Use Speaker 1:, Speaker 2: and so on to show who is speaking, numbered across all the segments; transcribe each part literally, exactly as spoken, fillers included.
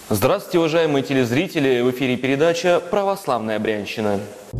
Speaker 1: Здравствуйте, уважаемые телезрители! В эфире передача «Православная Брянщина».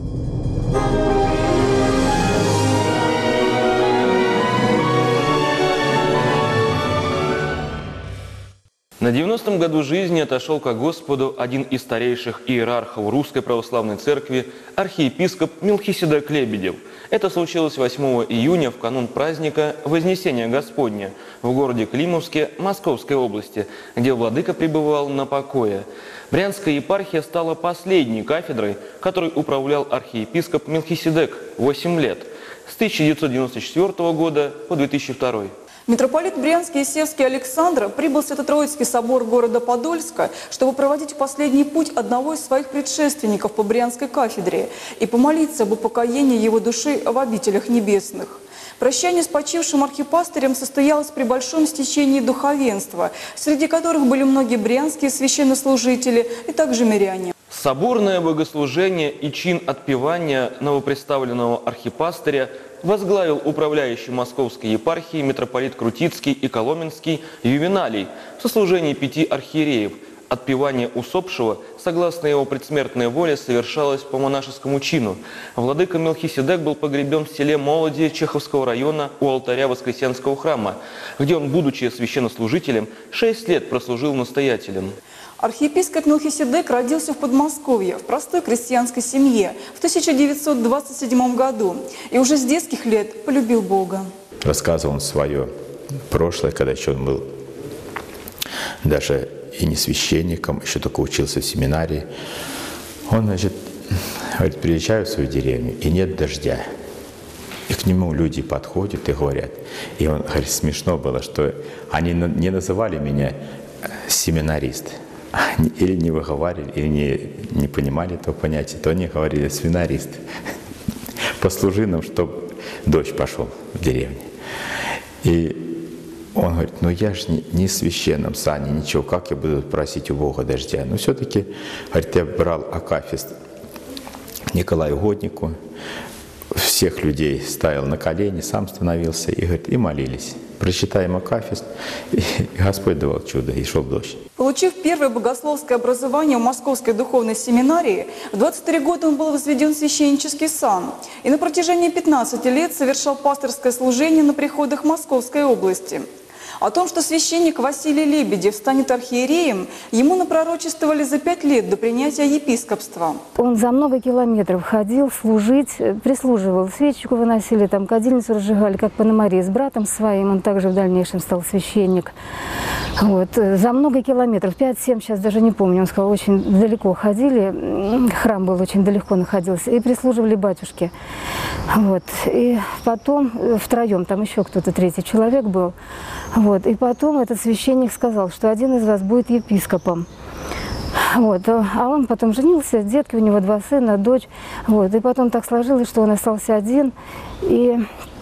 Speaker 1: На девяностом году жизни отошел ко Господу один из старейших иерархов Русской Православной Церкви, архиепископ Мелхиседек Лебедев. Это случилось восьмого июня в канун праздника Вознесения Господня в городе Климовске Московской области, где владыка пребывал на покое. Брянская епархия стала последней кафедрой, которой управлял архиепископ Мелхиседек восемь лет, с тысяча девятьсот девяносто четвёртого года по две тысячи второй.
Speaker 2: Митрополит Брянский и Севский Александр прибыл в Свято-Троицкий собор города Подольска, чтобы проводить последний путь одного из своих предшественников по Брянской кафедре и помолиться об упокоении его души в обителях небесных. Прощание с почившим архипастырем состоялось при большом стечении духовенства, среди которых были многие брянские священнослужители и также миряне.
Speaker 1: Соборное богослужение и чин отпевания новопредставленного архипастыря возглавил управляющий Московской епархией митрополит Крутицкий и Коломенский Ювеналий в сослужении пяти архиереев. Отпевание усопшего, согласно его предсмертной воле, совершалось по монашескому чину. Владыка Мелхиседек был погребен в селе Молоди Чеховского района у алтаря Воскресенского храма, где он, будучи священнослужителем, шесть лет прослужил настоятелем.
Speaker 2: Архиепископ Мелхиседек родился в Подмосковье, в простой крестьянской семье в тысяча девятьсот двадцать седьмом году и уже с детских лет полюбил Бога.
Speaker 3: Рассказывал он свое прошлое, когда еще он был даже и не священником, еще только учился в семинарии. Он, значит, говорит, приезжаю в свою деревню, и нет дождя. И к нему люди подходят и говорят. И он, говорит, смешно было, что они не называли меня семинарист. Или не выговаривали, или не, не понимали этого понятия, то они говорили «свинарист». Послужи нам, чтобы дождь пошел в деревне. И он говорит, ну я же не, не священном сане, ничего, как я буду просить у Бога дождя? Но все-таки, говорит, я брал акафист Николаю Угоднику, всех людей ставил на колени, сам становился и, говорит, и молились. Прочитаем акафист, и Господь давал чудо, и шел дождь.
Speaker 2: Получив первое богословское образование в Московской духовной семинарии, в двадцать три года он был возведен в священнический сан и на протяжении пятнадцати лет совершал пасторское служение на приходах Московской области. О том, что священник Василий Лебедев станет архиереем, ему напророчествовали за пять лет до принятия епископства.
Speaker 4: Он за много километров ходил служить, прислуживал, свечку выносили, там кадильницу разжигали, как Пономарий с братом своим, он также в дальнейшем стал священник. Вот. За много километров, пять-семь, сейчас даже не помню, он сказал, очень далеко ходили, храм был очень далеко находился, и прислуживали батюшке. Вот. И потом втроем, там еще кто-то, третий человек был. Вот. И потом этот священник сказал, что один из вас будет епископом. Вот. А он потом женился, детки у него два сына, дочь. Вот. И потом так сложилось, что он остался один. И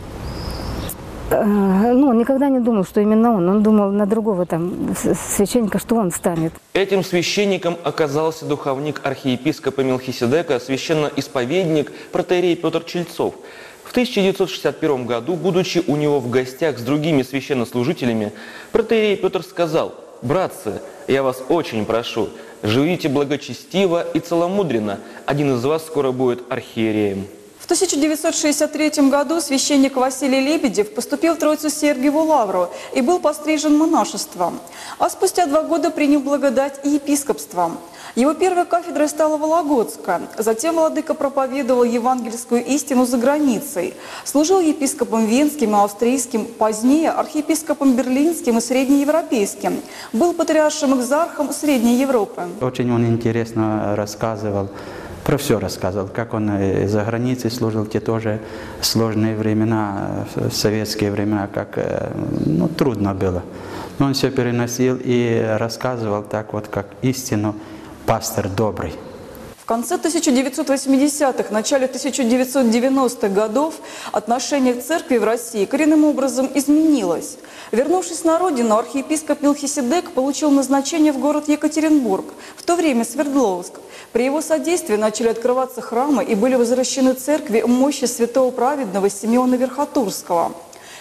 Speaker 4: ну, он никогда не думал, что именно он. Он думал на другого там священника, что он станет.
Speaker 1: Этим священником оказался духовник архиепископа Мелхиседека, священноисповедник протоиерей Петр Чельцов. В тысяча девятьсот шестьдесят первом году, будучи у него в гостях с другими священнослужителями, протоиерей Петр сказал: «Братцы, я вас очень прошу, живите благочестиво и целомудренно, один из вас скоро будет архиереем».
Speaker 2: В тысяча девятьсот шестьдесят третьем году священник Василий Лебедев поступил в Троицу Сергиеву Лавру и был пострижен монашеством, а спустя два года принял благодать и епископством. Его первой кафедрой стала Вологодска, затем владыка проповедовал евангельскую истину за границей, служил епископом венским и австрийским, позднее архиепископом берлинским и среднеевропейским, был патриаршим экзархом Средней Европы.
Speaker 5: Очень он интересно рассказывал. Про все рассказывал, как он за границей служил, те тоже сложные времена, советские времена, как ну, трудно было. Но он все переносил и рассказывал так вот, как истину, пастор добрый.
Speaker 2: В конце тысяча девятьсот восьмидесятых, начале тысяча девятьсот девяностых годов отношение к церкви в России коренным образом изменилось. Вернувшись на родину, архиепископ Мелхиседек получил назначение в город Екатеринбург, в то время Свердловск. При его содействии начали открываться храмы и были возвращены церкви мощи святого праведного Симеона Верхотурского.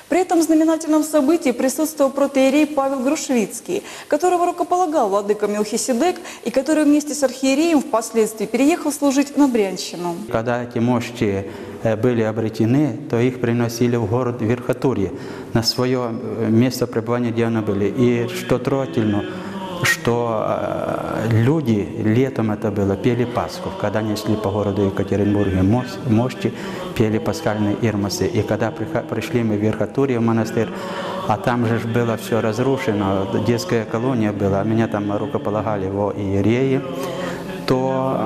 Speaker 2: При этом в знаменательном событии присутствовал протоиерей Павел Грушвицкий, которого рукополагал владыка Мелхиседек и который вместе с архиереем впоследствии переехал служить на Брянщину.
Speaker 5: Когда эти мощи были обретены, то их приносили в город Верхотурье, на свое место пребывания, где они были. И что трогательно, что люди, летом это было, пели Пасху, когда они шли по городу Екатеринбурге мощи, пели пасхальные ирмосы. И когда пришли мы в Верхотурье, в монастырь, а там же было все разрушено, детская колония была, меня там рукополагали во иереи, то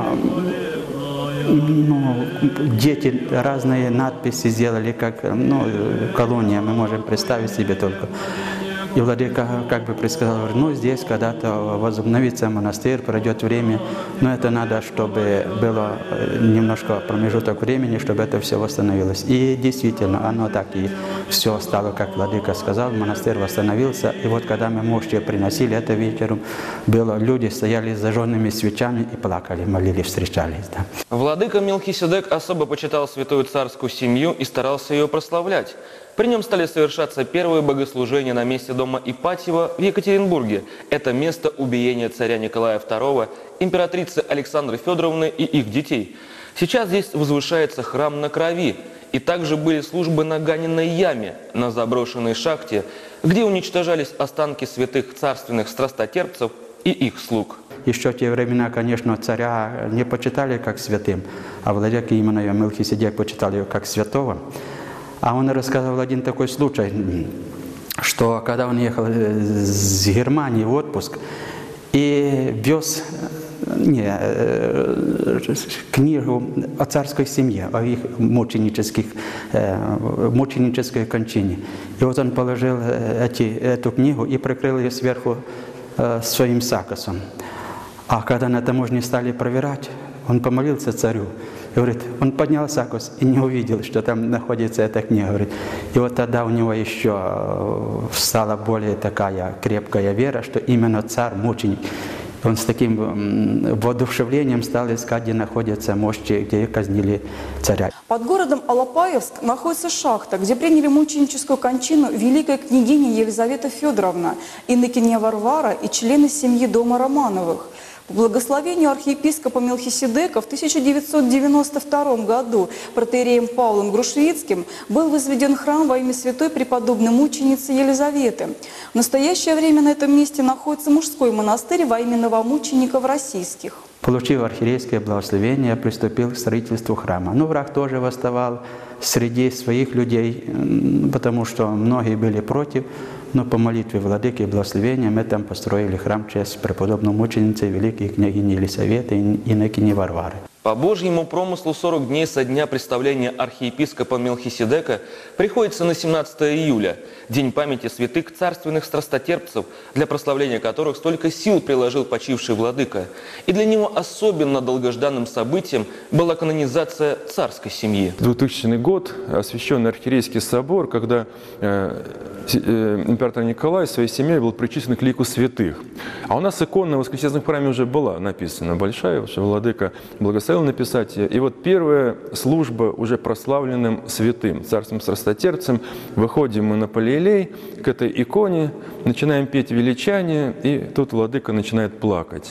Speaker 5: ну, дети разные надписи сделали, как ну, колония, мы можем представить себе только. И владыка как бы предсказал, ну здесь когда-то возобновится монастырь, пройдет время, но это надо, чтобы было немножко промежуток времени, чтобы это все восстановилось. И действительно, оно так и все стало, как владыка сказал, монастырь восстановился. И вот когда мы мощи приносили это вечером, было, люди стояли с зажженными свечами и плакали, молились, встречались. Да.
Speaker 1: Владыка Мелхиседек особо почитал святую царскую семью и старался ее прославлять. При нем стали совершаться первые богослужения на месте дома Ипатьева в Екатеринбурге. Это место убиения царя Николая второго, императрицы Александры Федоровны и их детей. Сейчас здесь возвышается храм на крови. И также были службы на Ганиной яме, на заброшенной шахте, где уничтожались останки святых царственных страстотерпцев и их слуг.
Speaker 5: Еще в те времена, конечно, царя не почитали как святым, а владыка именно Мелхиседек почитал его как святого. А он рассказывал один такой случай, что когда он ехал с Германии в отпуск и вез не, книгу о царской семье, о их мученических, мученической кончине. И вот он положил эти, эту книгу и прикрыл ее сверху своим сакосом. А когда на таможне стали проверять, он помолился царю. И говорит, он поднял сакос и не увидел, что там находится эта книга. Говорит. И вот тогда у него еще стала более такая крепкая вера, что именно царь, мученик. Он с таким воодушевлением стал искать, где находятся мощи, где казнили царя.
Speaker 2: Под городом Алапаевск находится шахта, где приняли мученическую кончину великая княгиня Елизавета Федоровна, инокиня Варвара и члены семьи дома Романовых. По благословению архиепископа Мелхиседека в тысяча девятьсот девяносто втором году протоиереем Павлом Грушвицким был возведен храм во имя святой преподобной мученицы Елизаветы. В настоящее время на этом месте находится мужской монастырь во имя новомучеников российских.
Speaker 5: Получив архиерейское благословение, приступил к строительству храма. Но враг тоже восставал среди своих людей, потому что многие были против. Но по молитве владыки и благословения мы там построили храм в честь преподобной мученицы великой княгини Елисаветы и инокини Варвары.
Speaker 1: По Божьему промыслу сорок дней со дня представления архиепископа Мелхиседека приходится на семнадцатое июля, день памяти святых царственных страстотерпцев, для прославления которых столько сил приложил почивший владыка. И для него особенно долгожданным событием была канонизация царской семьи.
Speaker 6: двухтысячный год, освященный архиерейский собор, когда э, э, император Николай своей семьей был причислен к лику святых. А у нас икона в Воскресенском храме уже была написана большая, что владыка благословил написать ее. И вот первая служба уже прославленным святым, царским страстотерпцем. Выходим мы на Палеилей к этой иконе, начинаем петь величание, и тут владыка начинает плакать.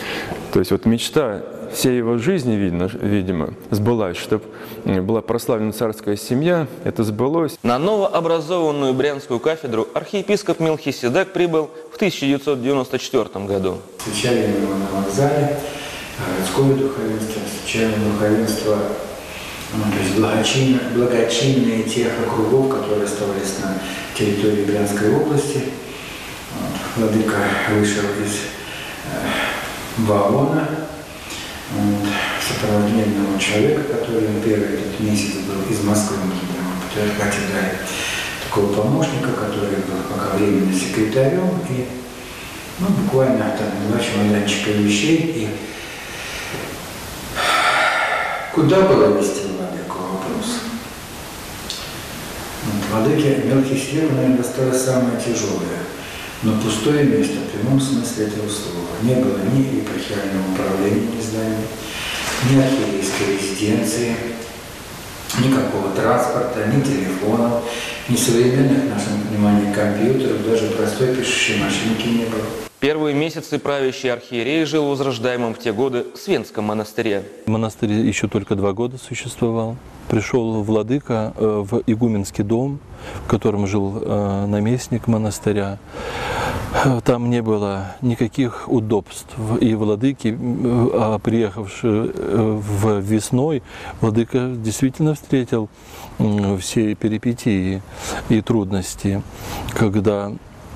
Speaker 6: То есть вот мечта всей его жизни, видно, видимо, сбылась, чтобы была прославлена царская семья, это сбылось.
Speaker 1: На новообразованную Брянскую кафедру архиепископ Мелхиседек прибыл в тысяча девятьсот девяносто четвёртом году.
Speaker 7: Встречали его на вокзале, городское духовенство, встречали духовенство, ну, то есть благочинные, благочинные тех округов, которые оставались на территории Брянской области. Вот. Владыка вышел из э, вагона, вот, сопровожденного человека, который первый этот месяц был из Москвы, в кафедре, такого помощника, который был пока временно секретарем, и ну, буквально там два чемоданчика вещей, и куда было вести владыку вопрос? Вот, владыке Мелхиседеку, наверное, досталось самое тяжелое, но пустое место в прямом смысле этого слова. Не было ни епархиального управления, не знаю, ни архиерейской резиденции, никакого транспорта, ни телефонов, ни современных, в нашем понимании, компьютеров, даже простой пишущей машинки не было.
Speaker 1: Первые месяцы правящий архиерей жил в возрождаемом в те годы Свенском монастыре.
Speaker 8: Монастырь еще только два года существовал. Пришел владыка в игуменский дом, в котором жил наместник монастыря. Там не было никаких удобств. И владыки, приехавшие в весной, владыка действительно встретил все перипетии и трудности, когда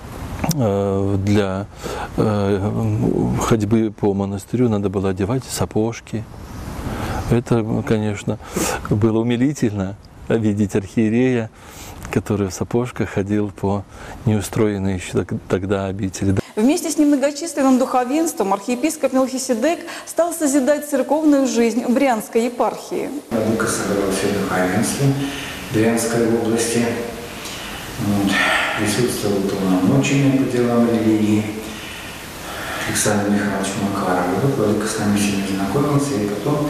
Speaker 8: для ходьбы по монастырю надо было одевать сапожки. Это, конечно, было умилительно видеть архиерея, который в сапожках ходил по неустроенной еще тогда обители.
Speaker 2: Вместе с немногочисленным духовенством архиепископ Мелхиседек стал созидать церковную жизнь Брянской епархии.
Speaker 7: Владыка собрал все духовенство Брянской области, вот, присутствовал уполномоченный по делам религии Александр Михайлович Макаров. Вот владыка с нами сильно знакомился, и потом,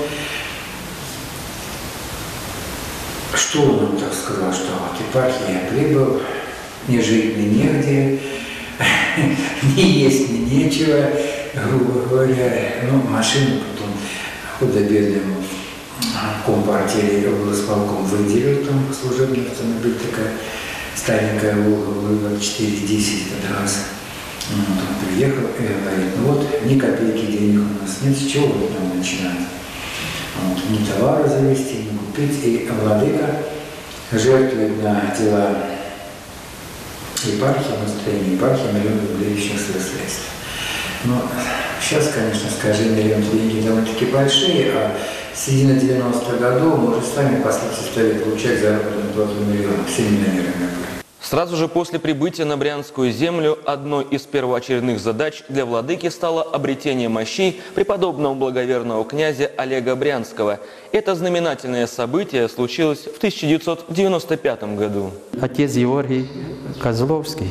Speaker 7: что он нам так сказал, что от епархии я прибыл, не жить мне негде, не есть мне нечего, грубо говоря. Ну, машину потом худо-бедному компартии облсполком выделил, там служебный автомобиль, такая старенькая Волга, четыре десять, это раз. Вот он приехал и говорит, ну вот, ни копейки денег у нас нет, с чего вот нам начинать? Вот, ни товары завести, ни купить. И владыка жертвует на дела епархии, настроение епархии миллион рублей личных средств. Но сейчас, конечно, скажи, миллион деньги довольно-таки большие, а с середины девяностых годов мы уже сами последствия стали получать заработную плату миллионов, все миллионерами были.
Speaker 1: Сразу же после прибытия на Брянскую землю одной из первоочередных задач для владыки стало обретение мощей преподобного благоверного князя Олега Брянского. Это знаменательное событие случилось в тысяча девятьсот девяносто пятом году.
Speaker 5: Отец Георгий Козловский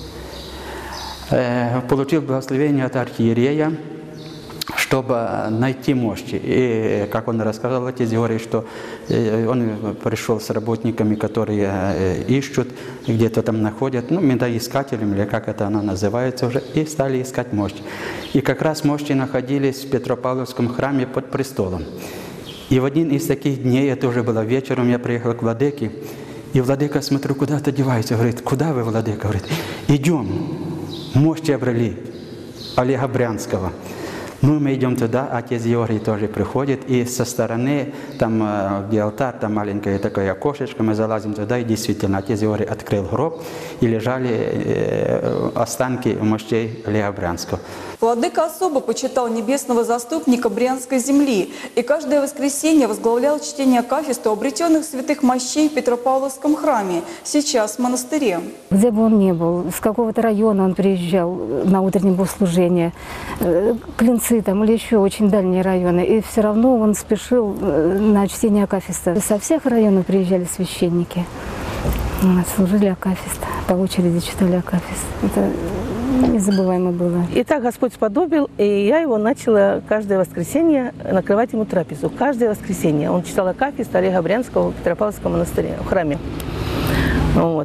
Speaker 5: э, получил благословение от архиерея, чтобы найти мощи. И, как он рассказал, отец Георгий, что он пришел с работниками, которые ищут, где-то там находят, ну, медоискателем, или как это оно называется уже, и стали искать мощи. И как раз мощи находились в Петропавловском храме под престолом. И в один из таких дней, это уже было вечером, я приехал к владыке, и владыка, смотрю, куда-то девается, говорит, куда вы, владыка? Говорит, идем, мощи обрели Олега Брянского. Ну, мы идем туда, отец Георгий тоже приходит, и со стороны, там, где алтарь, там маленькое такое окошечко, мы залазим туда, и действительно, отец Георгий открыл гроб, и лежали э, останки мощей Олега Брянского.
Speaker 2: Владыка особо почитал небесного заступника Брянской земли и каждое воскресенье возглавлял чтение акафиста обретенных святых мощей в Петропавловском храме, сейчас в монастыре.
Speaker 4: Где бы он ни был, с какого-то района он приезжал на утреннее богослужение, Клинцы там или еще очень дальние районы, и все равно он спешил на чтение акафиста. Со всех районов приезжали священники, служили акафист, по очереди читали акафист. Это незабываемо было.
Speaker 9: И так Господь сподобил, и я его начала каждое воскресенье накрывать ему трапезу. Каждое воскресенье он читал акафист Олега Брянского в Петропавловском монастыре, в храме. Вот.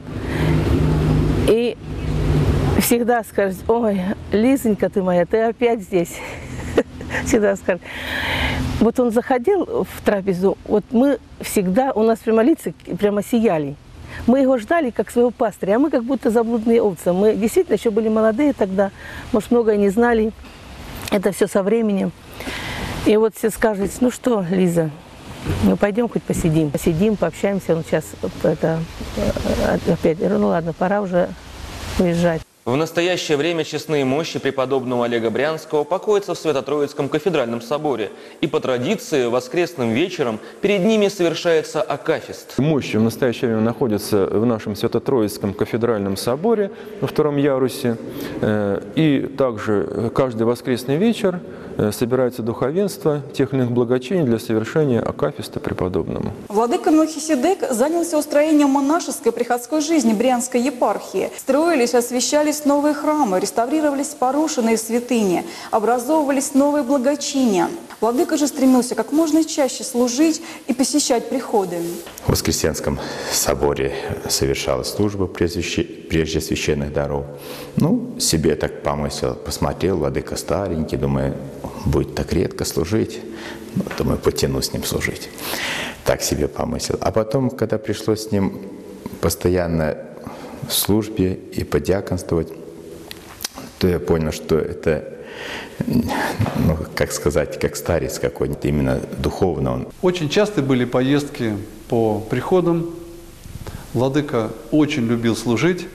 Speaker 9: И всегда скажет, ой, Лизонька ты моя, ты опять здесь. Всегда скажет. Вот он заходил в трапезу, вот мы всегда, у нас прямо лица прямо сияли. Мы его ждали как своего пастыря, а мы как будто заблудные овцы. Мы действительно еще были молодые тогда, может, многое не знали. Это все со временем. И вот все скажут, ну что, Лиза, ну пойдем хоть посидим. Посидим, пообщаемся. Он сейчас это, опять, ну ладно, пора уже уезжать.
Speaker 1: В настоящее время честные мощи преподобного Олега Брянского покоятся в Свято-Троицком кафедральном соборе. И по традиции воскресным вечером перед ними совершается акафист.
Speaker 6: Мощи в настоящее время находятся в нашем Свято-Троицком кафедральном соборе на втором ярусе. И также каждый воскресный вечер собирается духовенство тех или иных благочиний для совершения акафиста преподобному.
Speaker 2: Владыка Мелхиседек занялся устроением монашеской приходской жизни Брянской епархии. Строились, освящались новые храмы, реставрировались порушенные святыни, образовывались новые благочиния. Владыка же стремился как можно чаще служить и посещать приходы.
Speaker 3: В Воскресенском соборе совершалась служба прежде священных даров. Ну, себе так помыслил, посмотрел, владыка старенький, думаю, будет так редко служить. Ну, думаю, потяну с ним служить. Так себе помыслил. А потом, когда пришлось с ним постоянно в службе и подиаконствовать, то я понял, что это, ну, как сказать, как старец какой-нибудь, именно духовно он.
Speaker 10: Очень часто были поездки по приходам. Владыка очень любил служить.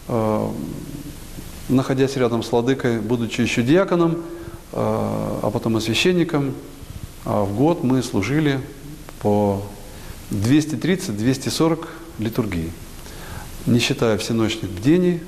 Speaker 10: Находясь рядом с владыкой, будучи еще диаконом, а потом и священником, в год мы служили по двести тридцать — двести сорок литургий, не считая всеночных бдений,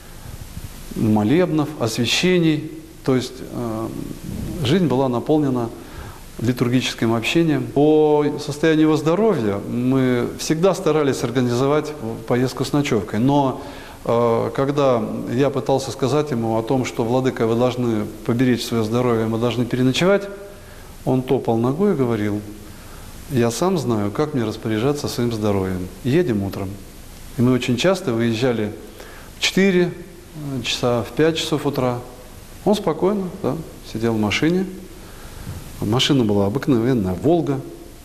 Speaker 10: молебнов, освящений. То есть э, жизнь была наполнена литургическим общением. По состоянию его здоровья мы всегда старались организовать поездку с ночевкой. Но э, когда я пытался сказать ему о том, что, владыка, вы должны поберечь свое здоровье, мы должны переночевать, он топал ногой и говорил: я сам знаю, как мне распоряжаться своим здоровьем. Едем утром. И мы очень часто выезжали в четыре часа, в пять часов утра. Он спокойно, да, сидел в машине. Машина была обыкновенная «Волга».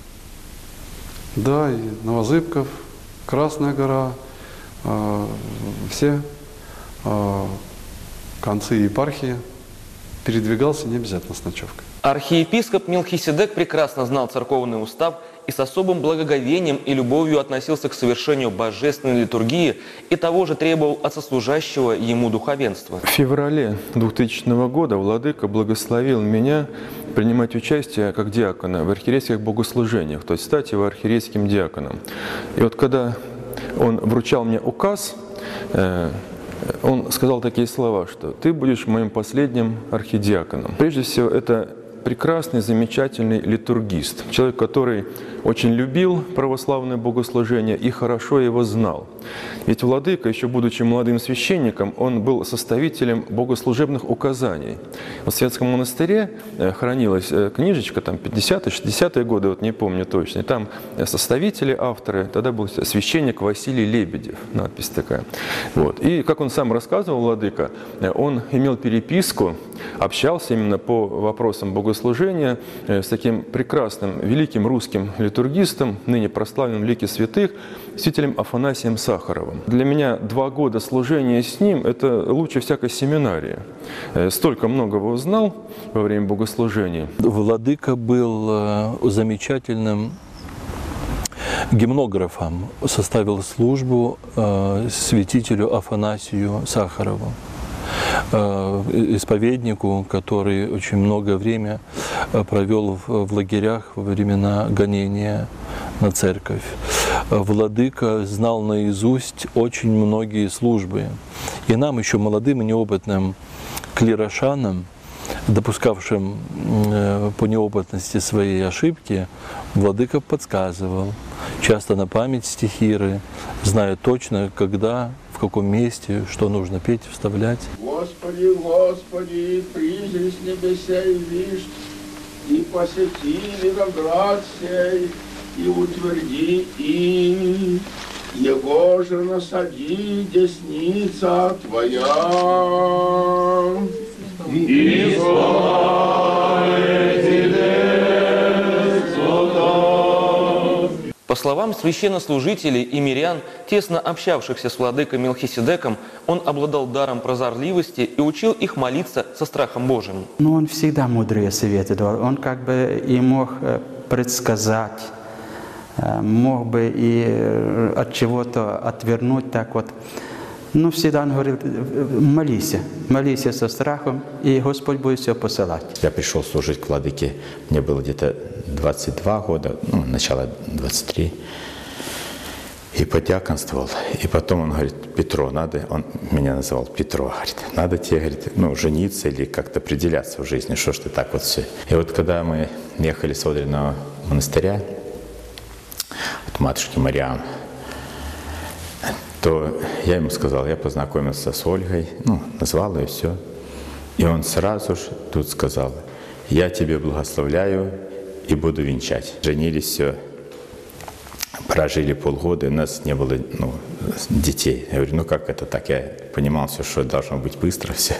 Speaker 10: Да, и Новозыбков, Красная гора, э, все э, концы епархии. Передвигался не обязательно с ночевкой.
Speaker 1: Архиепископ Мелхиседек прекрасно знал церковный устав и с особым благоговением и любовью относился к совершению божественной литургии и того же требовал от сослужащего ему духовенства.
Speaker 6: В феврале двухтысячного года владыка благословил меня принимать участие как диакона в архиерейских богослужениях, то есть стать его архиерейским диаконом. И вот когда он вручал мне указ, он сказал такие слова, что «ты будешь моим последним архидиаконом». Прежде всего, это прекрасный, замечательный литургист, человек, который очень любил православное богослужение и хорошо его знал. Ведь владыка, еще будучи молодым священником, он был составителем богослужебных указаний. В Светском монастыре хранилась книжечка, там, пятидесятые-шестидесятые годы, вот не помню точно, и там составители, авторы, тогда был священник Василий Лебедев, надпись такая. Вот. И, как он сам рассказывал, владыка, он имел переписку, общался именно по вопросам богослужения с таким прекрасным, великим русским литургистом, ныне прославленным в лике святых, святителем Афанасием Сахаровым. Для меня два года служения с ним – это лучше всякой семинарии. Столько многого узнал во время богослужения.
Speaker 8: Владыка был замечательным гимнографом, составил службу святителю Афанасию Сахарову, исповеднику, который очень много времени провел в лагерях во времена гонения на церковь. Владыка знал наизусть очень многие службы. И нам, еще молодым и неопытным клирошанам, допускавшим по неопытности своей ошибки, владыка подсказывал, часто на память стихиры, зная точно, когда, в каком месте, что нужно петь, вставлять.
Speaker 11: Господи, Господи, призи с небеса и вишь, и посети виноград сей, и утверди им, его же насади десница Твоя. И
Speaker 1: По словам священнослужителей и мирян, тесно общавшихся с владыкой Мелхиседеком, он обладал даром прозорливости и учил их молиться со страхом Божьим.
Speaker 5: Но он всегда мудрые советы давал. Он как бы и мог предсказать, мог бы и от чего-то отвернуть так вот. Но всегда он говорил: молись, молись со страхом, и Господь будет все посылать.
Speaker 3: Я пришел служить к владыке, мне было где-то двадцать два года, ну, начало двадцать три. и подьяконствовал. И потом он говорит: Петро, надо, он меня называл Петро, говорит, надо тебе, говорит, ну, жениться или как-то определяться в жизни, что ж ты так вот все. И вот когда мы ехали с Одринного монастыря от матушки Мариам, то я ему сказал, я познакомился с Ольгой, ну, назвал ее, все. И он сразу же тут сказал: я тебе благословляю и буду венчать. Женились, все. Прожили полгода, у нас не было, ну, детей. Я говорю, ну как это так? Я понимал все, что должно быть быстро все.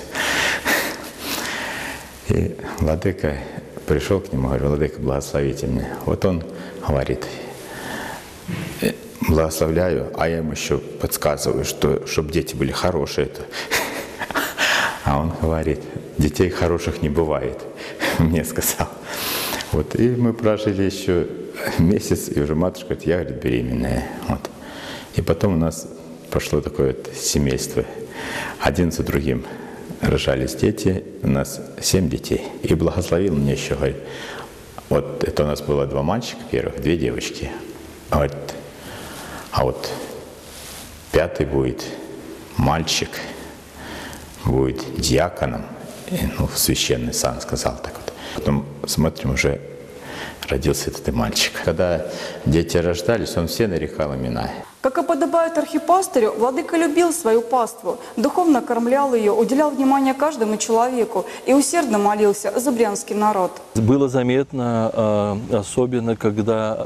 Speaker 3: И владыка пришел к нему, говорю: владыка, благословите меня. Вот он говорит: благословляю, а я ему еще подсказываю, что чтобы дети были хорошие. А он говорит: детей хороших не бывает, мне сказал. Вот, и мы прожили еще месяц, и уже матушка говорит: я, говорит, беременная. Вот. И потом у нас пошло такое вот семейство. Один за другим рожались дети, у нас семь детей. И благословил мне еще, говорит, вот это у нас было два мальчика первых, две девочки. Говорит, а вот пятый будет мальчик, будет диаконом, и, ну, священный сан сказал так вот. Потом смотрим, уже родился этот и мальчик. Когда дети рождались, он все нарекал имена.
Speaker 2: Как и подобает архипастырю, владыка любил свою паству, духовно кормлял ее, уделял внимание каждому человеку и усердно молился за брянский народ.
Speaker 8: Было заметно, особенно когда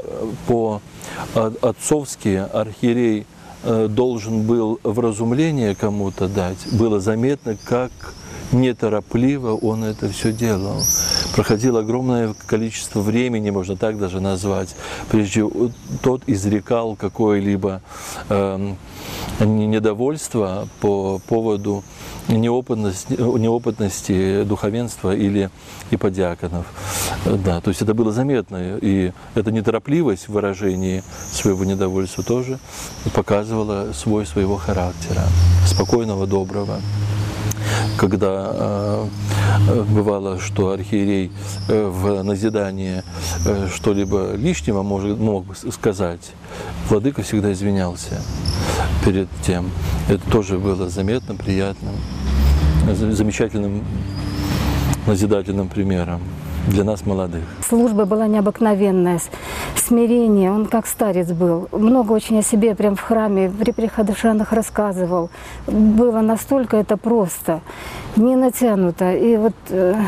Speaker 8: по-отцовски архиерей должен был вразумление кому-то дать, было заметно, как неторопливо он это все делал. Проходило огромное количество времени, можно так даже назвать, прежде тот изрекал какое-либо э, недовольство по поводу неопытности, неопытности духовенства или иподиаконов. Да, то есть это было заметно, и эта неторопливость в выражении своего недовольства тоже показывала свойства его характера, спокойного, доброго. Когда э, бывало, что архиерей э, в назидание э, что-либо лишнего может, мог сказать, владыка всегда извинялся перед тем. Это тоже было заметно, приятным, замечательным назидательным примером для нас, молодых.
Speaker 4: Служба была необыкновенная, смирение, он как старец был. Много очень о себе прям в храме, при прихожанах рассказывал. Было настолько это просто, не натянуто. И вот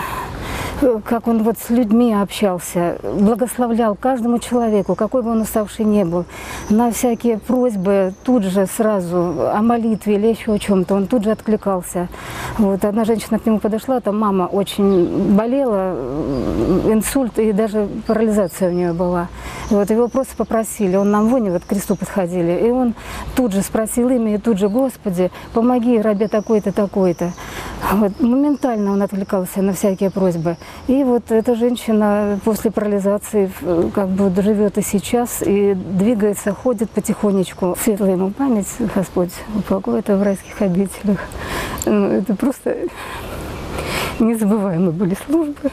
Speaker 4: как он вот с людьми общался, благословлял каждому человеку, какой бы он уставший ни был. На всякие просьбы тут же сразу о молитве или еще о чем-то, он тут же откликался. Вот одна женщина к нему подошла, там мама очень болела, инсульт и даже парализация у нее была. И вот его просто попросили, он нам воне вот к кресту подходили, и он тут же спросил имя, и тут же: Господи, помоги рабе такой-то, такой-то. Вот, моментально он откликался на всякие просьбы. И вот эта женщина после парализации как бы живет и сейчас, и двигается, ходит потихонечку. Светлая ему память, Господь упокоит в райских обителях. Ну, это просто незабываемые были службы.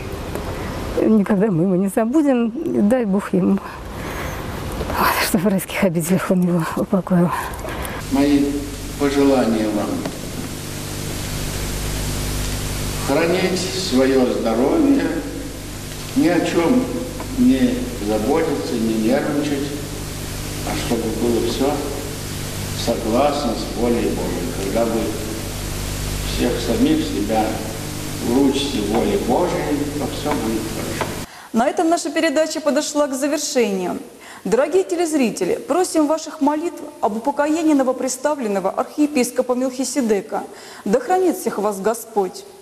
Speaker 4: Никогда мы его не забудем. И дай Бог ему, чтобы в райских обителях он его упокоил.
Speaker 11: Мои пожелания вам: хранить свое здоровье, ни о чем не заботиться, не нервничать, а чтобы было все согласно с волей Божией. Когда вы всех самих себя вручите воле Божией, то все будет хорошо.
Speaker 2: На этом наша передача подошла к завершению. Дорогие телезрители, просим ваших молитв об упокоении новоприставленного архиепископа Мелхиседека. Да хранит всех вас Господь!